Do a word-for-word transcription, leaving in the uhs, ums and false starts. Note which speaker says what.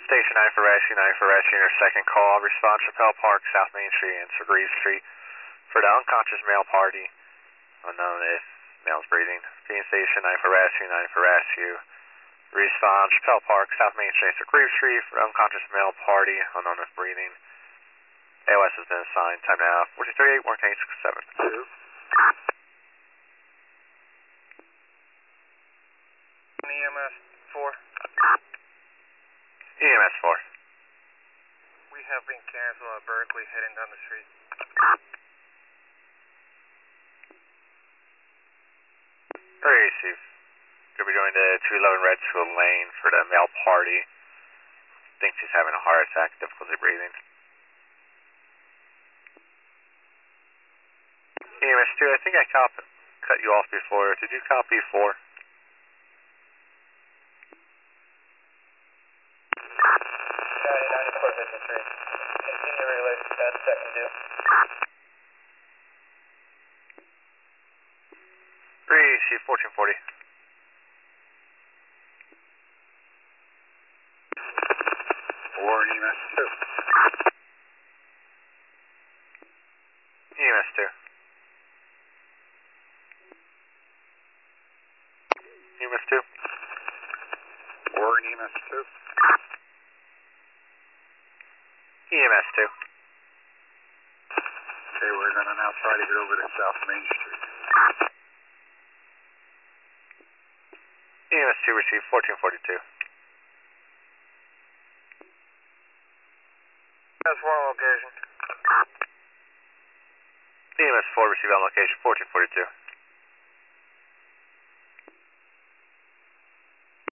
Speaker 1: Station nine for rescue, nine for rescue, your second call. Response Chappelle Park, South Main Street, and Surrey Street for the unconscious male party, unknown if male's breathing. Phoenix Station nine for rescue, nine for rescue. Response Chappelle Park, South Main Street, Surrey Street for the unconscious male party, unknown if breathing. A O S has been assigned. Time now, four two three eight, one eight six seven.
Speaker 2: Two. E M S four.
Speaker 1: E M S four.
Speaker 2: We have been canceled at Berkeley heading down the street.
Speaker 1: Receive. Could be going to two eleven Redfield Lane for the male party. Thinks he's having a heart attack, difficulty breathing. E M S two, I think I cop cut you off before. Did you copy four?
Speaker 2: ninety-four fifty-three. Continue relay at second due.
Speaker 1: Receive fourteen forty.
Speaker 2: Four E M S two.
Speaker 1: E M S two. E M S two.
Speaker 2: Four E M S two.
Speaker 1: E M S two.
Speaker 2: Okay, we're going to now try to get over to South Main Street.
Speaker 1: E M S two received fourteen forty-two.
Speaker 2: That's one location.
Speaker 1: E M S four received on location fourteen forty-two.